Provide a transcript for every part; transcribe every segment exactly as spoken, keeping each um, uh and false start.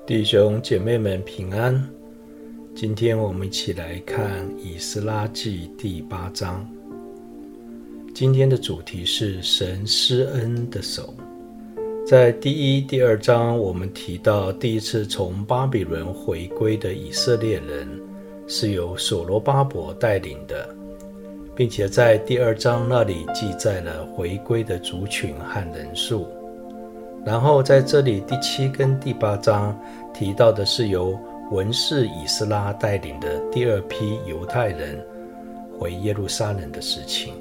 弟兄姐妹们平安，今天我们一起来看以斯拉记第八章。今天的主题是神施恩的手。在第一、第二章我们提到第一次从巴比伦回归的以色列人是由所罗巴伯带领的，并且在第二章那里记载了回归的族群和人数。然后在这里第七跟第八章提到的是由文士以斯拉带领的第二批犹太人回耶路撒冷的事情。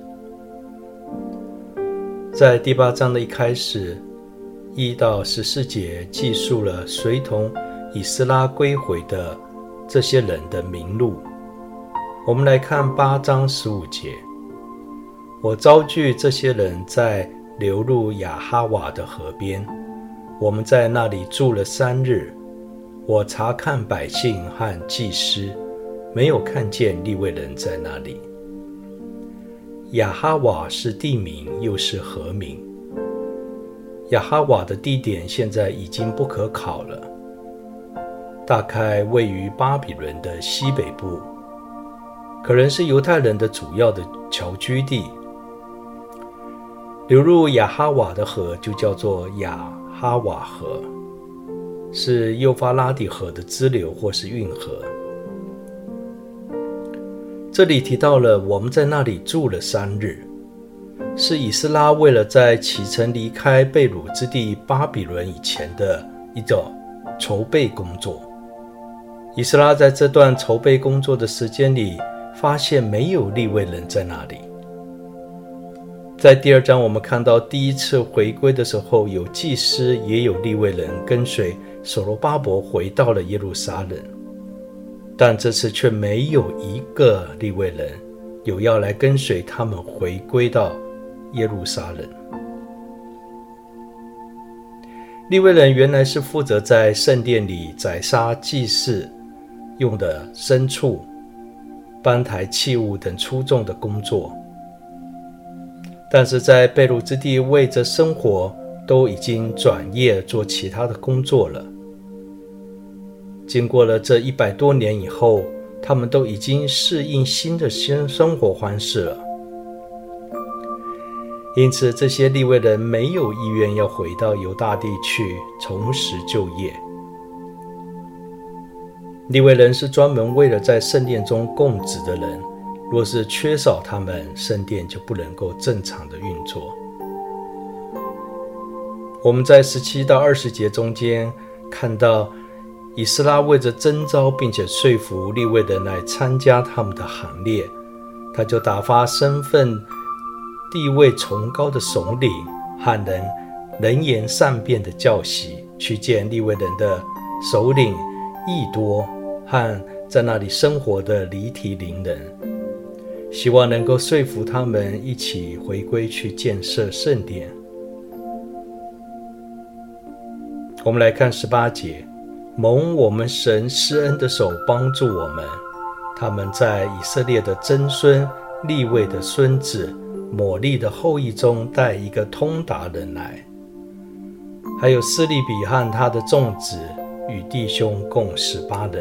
在第八章的一开始，一到十四节记述了随同以斯拉归回的这些人的名录。我们来看八章十五节，我招聚这些人在流入亚哈瓦的河边，我们在那里住了三日。我查看百姓和祭司，没有看见利未人在那里。亚哈瓦是地名，又是河名。亚哈瓦的地点现在已经不可考了，大概位于巴比伦的西北部，可能是犹太人的主要的侨居地。流入亚哈瓦的河就叫做亚哈瓦河，是幼发拉底河的支流或是运河。这里提到了我们在那里住了三日，是以斯拉为了在启程离开被掳之地巴比伦以前的一种筹备工作。以斯拉在这段筹备工作的时间里，发现没有利未人在那里。在第二章我们看到第一次回归的时候，有祭司也有利未人跟随所罗巴伯回到了耶路撒冷，但这次却没有一个利未人有要来跟随他们回归到耶路撒冷。利未人原来是负责在圣殿里宰杀祭祀用的牲畜、搬抬器物等粗重的工作，但是在被掳之地为着生活，都已经转业做其他的工作了。经过了这一百多年以后，他们都已经适应新的生活方式了。因此这些利未人没有意愿要回到犹大地去重拾旧业。利未人是专门为了在圣殿中供职的人，若是缺少他们，圣殿就不能够正常的运作。我们在十七到二十节中间看到以斯拉为着征召并且说服利未人来参加他们的行列，他就打发身份地位崇高的首领和人能言善辩的教习，去见利未人的首领益多和在那里生活的黎提邻人，希望能够说服他们一起回归去建设圣殿。我们来看十八节，蒙我们神施恩的手帮助我们，他们在以色列的曾孙利未的孙子抹利的后裔中带一个通达人来，还有施利比和他的众子与弟兄共十八人。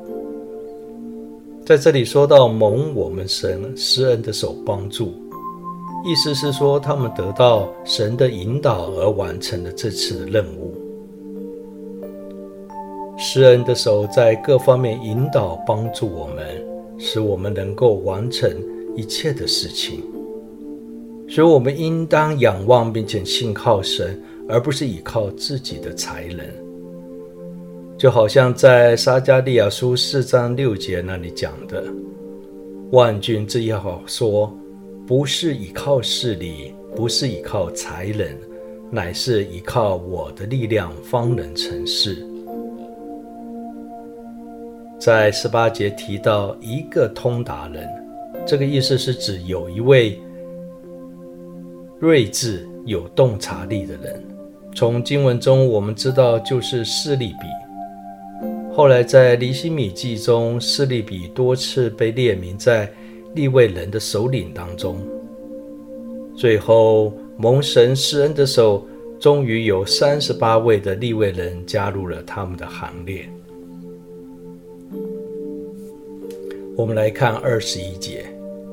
在这里说到蒙我们神施恩的手帮助，意思是说他们得到神的引导而完成了这次的任务。施恩的手在各方面引导帮助我们，使我们能够完成一切的事情。所以我们应当仰望并且信靠神，而不是依靠自己的才能。就好像在撒迦利亚书四章六节那里讲的，万军之耶和华说，不是依靠势力，不是依靠才能，乃是依靠我的力量方能成事。在十八节提到一个通达人，这个意思是指有一位睿智有洞察力的人。从经文中我们知道就是示利比，后来在尼希米记中，示利比多次被列名在利未人的首领当中。最后蒙神施恩的手终于有三十八位的利未人加入了他们的行列。我们来看二十一节。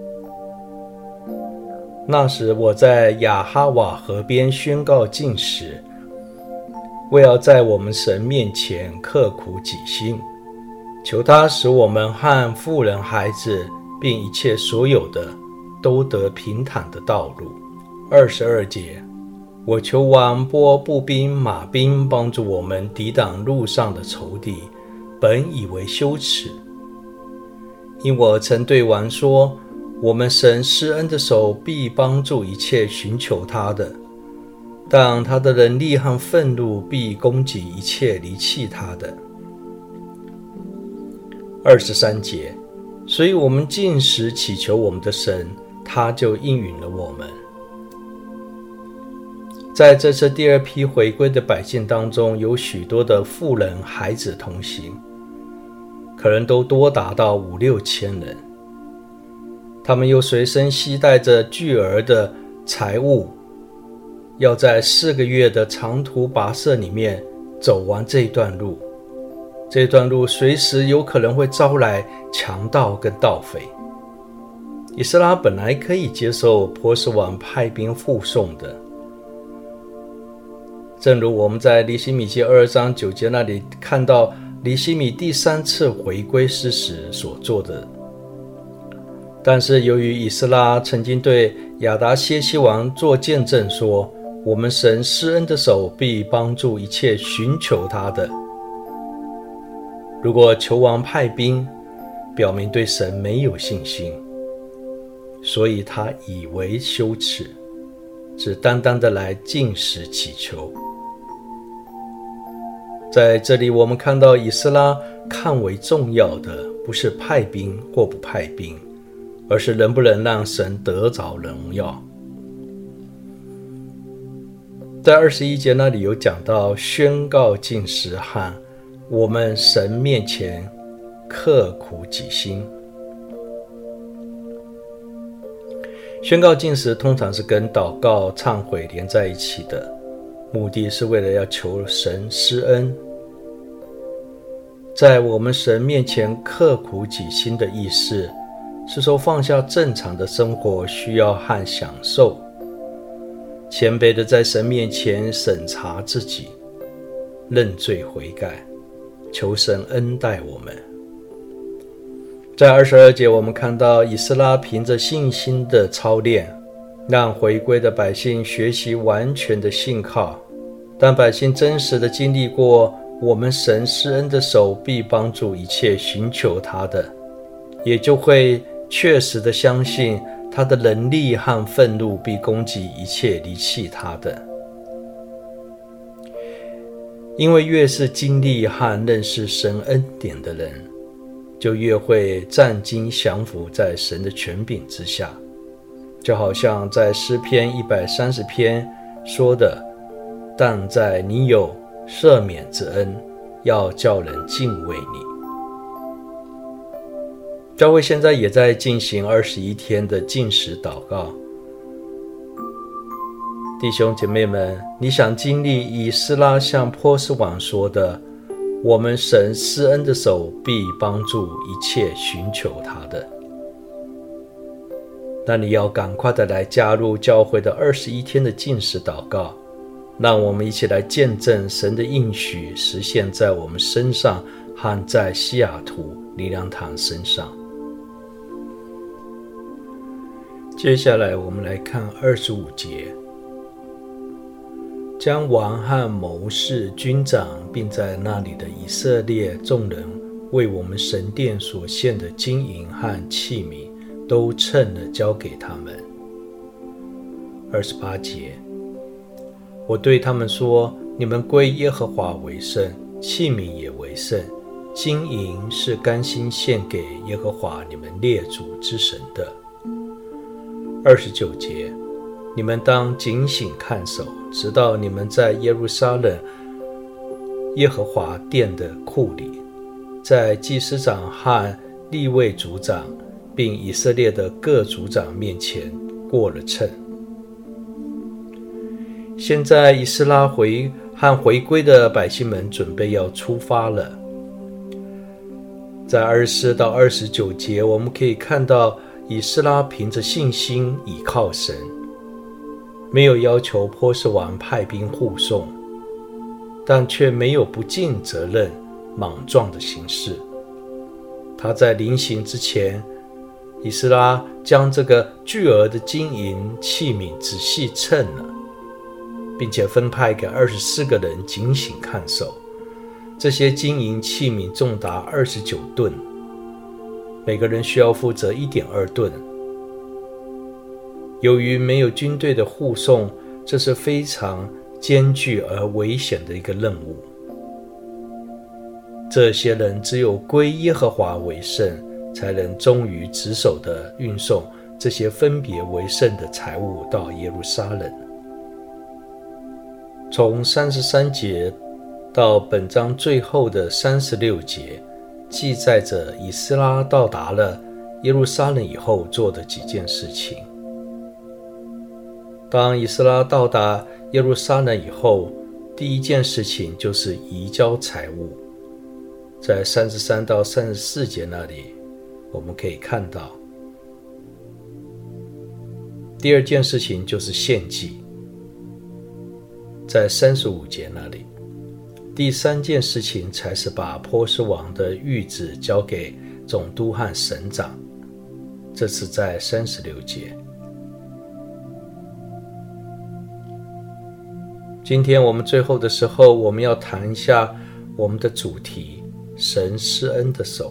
那时我在亚哈瓦河边宣告禁食，为要在我们神面前刻苦己心，求他使我们和妇人孩子并一切所有的都得平坦的道路。二十二节，我求王拨步兵马兵帮助我们抵挡路上的仇敌，本以为羞耻，因我曾对王说，我们神施恩的手必帮助一切寻求他的，但他的能力和愤怒必攻击一切离弃他的。二十三节，所以我们禁食祈求我们的神，他就应允了我们。在这次第二批回归的百姓当中，有许多的妇人孩子同行，可能都多达到五六千人。他们又随身携带着巨额的财物，要在四个月的长途跋涉里面走完这一段路。这段路随时有可能会招来强盗跟盗匪。以斯拉本来可以接受波斯王派兵护送的，正如我们在尼希米记二章九节那里看到尼希米第三次回归之时所做的。但是由于以斯拉曾经对亚达薛西王做见证说，我们神施恩的手必帮助一切寻求他的，如果求王派兵，表明对神没有信心，所以他以为羞耻，只单单的来禁食祈求。在这里我们看到以斯拉看为重要的不是派兵或不派兵，而是能不能让神得着荣耀。在二十一节那里有讲到宣告禁食和我们神面前刻苦己心。宣告禁食通常是跟祷告忏悔连在一起的，目的是为了要求神施恩。在我们神面前刻苦己心的意思是说，放下正常的生活需要和享受，谦卑的在神面前审查自己，认罪悔改，求神恩待我们。在二十二节我们看到以斯拉凭着信心的操练，让回归的百姓学习完全的信靠。当百姓真实的经历过我们神施恩的手必帮助一切寻求他的，也就会确实的相信他的能力和愤怒必攻击一切离弃他的。因为越是经历和认识神恩典的人，就越会战兢降服在神的权柄之下，就好像在诗篇一百三十篇说的，但在你有赦免之恩，要叫人敬畏你。教会现在也在进行二十一天的禁食祷告。弟兄姐妹们，你想经历以斯拉向波斯王说的，我们神施恩的手必帮助一切寻求他的，那你要赶快的来加入教会的二十一天的禁食祷告，让我们一起来见证神的应许实现在我们身上和在西雅图灵粮堂身上。接下来我们来看二十五节，将王和谋士、军长并在那里的以色列众人为我们神殿所献的金银和器皿都称了交给他们。二十八节，我对他们说，你们归耶和华为圣，器皿也为圣，金银是甘心献给耶和华你们列祖之神的。二十九节，你们当警醒看守，直到你们在耶路撒冷耶和华殿的库里，在祭司长和利未族长并以色列的各族长面前过了秤。 现在以斯拉回和回归的百姓们准备要出发了。在二十四到二十九节，我们可以看到以斯拉凭着信心倚靠神，没有要求波斯王派兵护送，但却没有不尽责任、莽撞的行事。他在临行之前，以斯拉将这个巨额的金银器皿仔细称了，并且分派给二十四个人警醒看守。这些金银器皿重达二十九吨，每个人需要负责 一点二吨。由于没有军队的护送，这是非常艰巨而危险的一个任务。这些人只有归耶和华为圣，才能忠于职守地运送这些分别为圣的财物到耶路撒冷。从三十三节到本章最后的三十六节，记载着以斯拉到达了耶路撒冷以后做的几件事情。当以斯拉到达耶路撒冷以后，第一件事情就是移交财物。在三十三到三十四节那里，我们可以看到，第二件事情就是献祭。在三十五节那里，第三件事情才是把波斯王的谕旨交给总督和省长，这是在三十六节。今天我们最后的时候，我们要谈一下我们的主题，神施恩的手。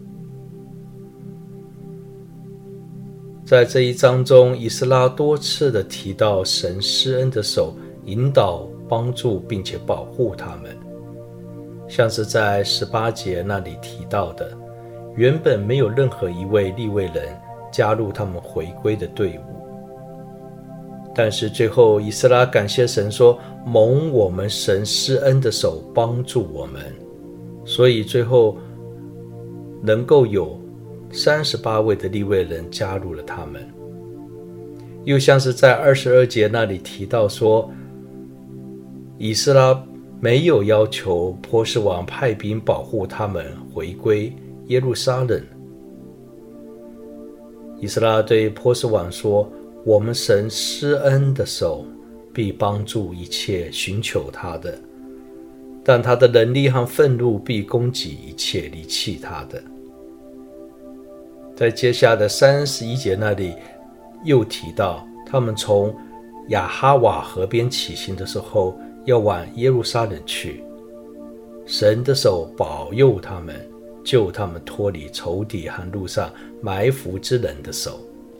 在这一章中，以斯拉多次的提到神施恩的手引导、帮助并且保护他们，像是在十八节那里提到的，原本没有任何一位利未人加入他们回归的队伍，但是最后以斯拉感谢神说，蒙我们神施恩的手帮助我们，所以最后能够有三十八位的利未人加入了他们。又像是在二十二节那里提到说，以斯拉没有要求波斯王派兵保护他们回归耶路撒冷。以斯拉对波斯王说，我们神施恩的手必帮助一切寻求他的，但他的能力和愤怒必攻击一切离弃他的。在接下来的三十一节那里又提到，他们从亚哈瓦河边起行的时候，要往耶路撒冷去，神的手保佑他们，救他们脱离仇敌和路上埋伏之人的手。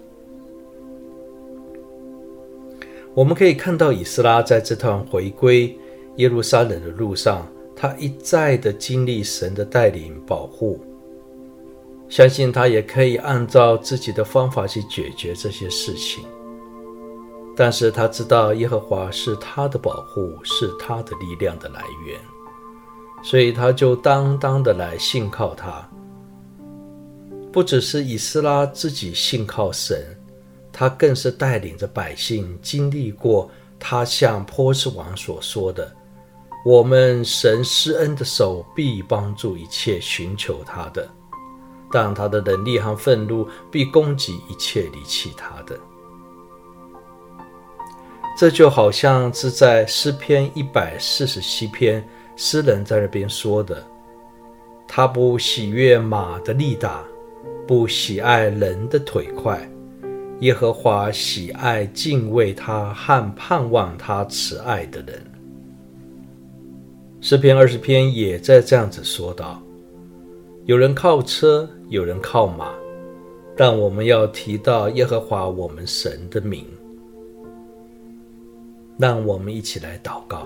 我们可以看到以斯拉在这趟回归耶路撒冷的路上，他一再的经历神的带领保护，相信他也可以按照自己的方法去解决这些事情，但是他知道耶和华是他的保护，是他的力量的来源，所以他就当当的来信靠他。不只是以斯拉自己信靠神，他更是带领着百姓经历过他向波斯王所说的，我们神施恩的手必帮助一切寻求他的，但他的能力和愤怒必攻击一切离弃他的。这就好像是在诗篇一百四十七篇诗人在那边说的，他不喜悦马的力大，不喜爱人的腿快，耶和华喜爱敬畏他和盼望他慈爱的人。诗篇二十篇也在这样子说道，有人靠车，有人靠马，但我们要提到耶和华我们神的名。让我们一起来祷告。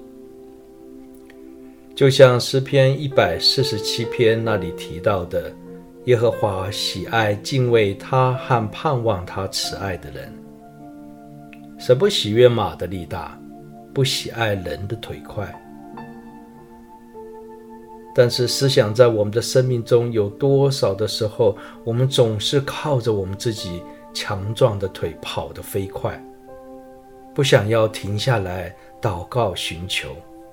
就像诗篇一百四十七篇那里提到的，耶和华喜爱敬畏他和盼望他慈爱的人。神不喜悦马的力大，不喜爱人的腿快。但是思想在我们的生命中，有多少的时候，我们总是靠着我们自己强壮的腿跑得飞快， 不想要停下来祷告寻求。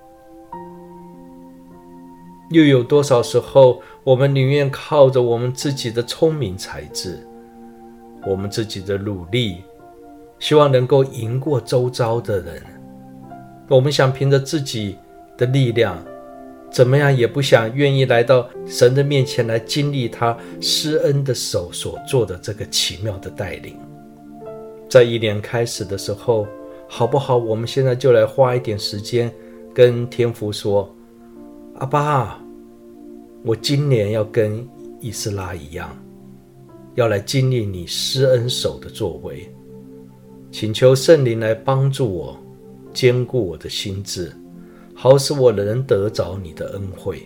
又有多少时候，我们宁愿靠着我们自己的聪明才智，我们自己的努力，希望能够赢过周遭的人。我们想凭着自己的力量，怎么样也不想愿意来到神的面前来经历他施恩的手所做的这个奇妙的带领。在一年开始的时候，好不好，我们现在就来花一点时间跟天父说，阿爸，我今年要跟以斯拉一样，要来经历你施恩手的作为，请求圣灵来帮助我，坚固我的心志，好使我能得着你的恩惠。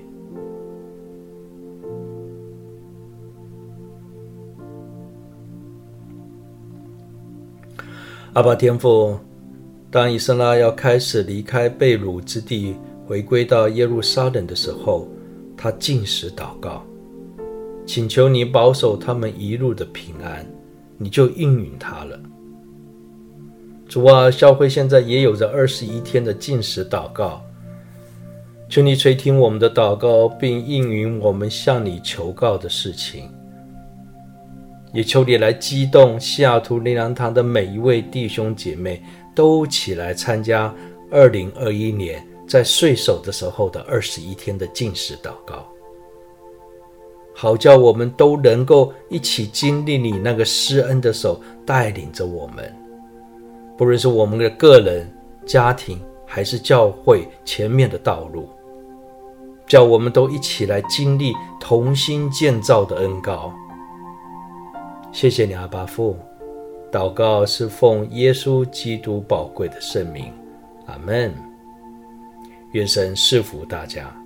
阿爸天父，当以斯拉要开始离开被掳之地，回归到耶路撒冷的时候，他禁食祷告，请求你保守他们一路的平安，你就应允他了。主啊，教会现在也有着二十一天的禁食祷告，求你垂听我们的祷告，并应允我们向你求告的事情。也求你来激动西雅图灵粮堂的每一位弟兄姐妹，都起来参加二零二一年在岁首的时候的二十一天的禁食祷告，好叫我们都能够一起经历你那个施恩的手带领着我们，不论是我们的个人、家庭还是教会前面的道路，叫我们都一起来经历同心建造的恩膏。谢谢你，阿爸父，祷告是奉耶稣基督宝贵的圣名，阿们。愿神赐福大家。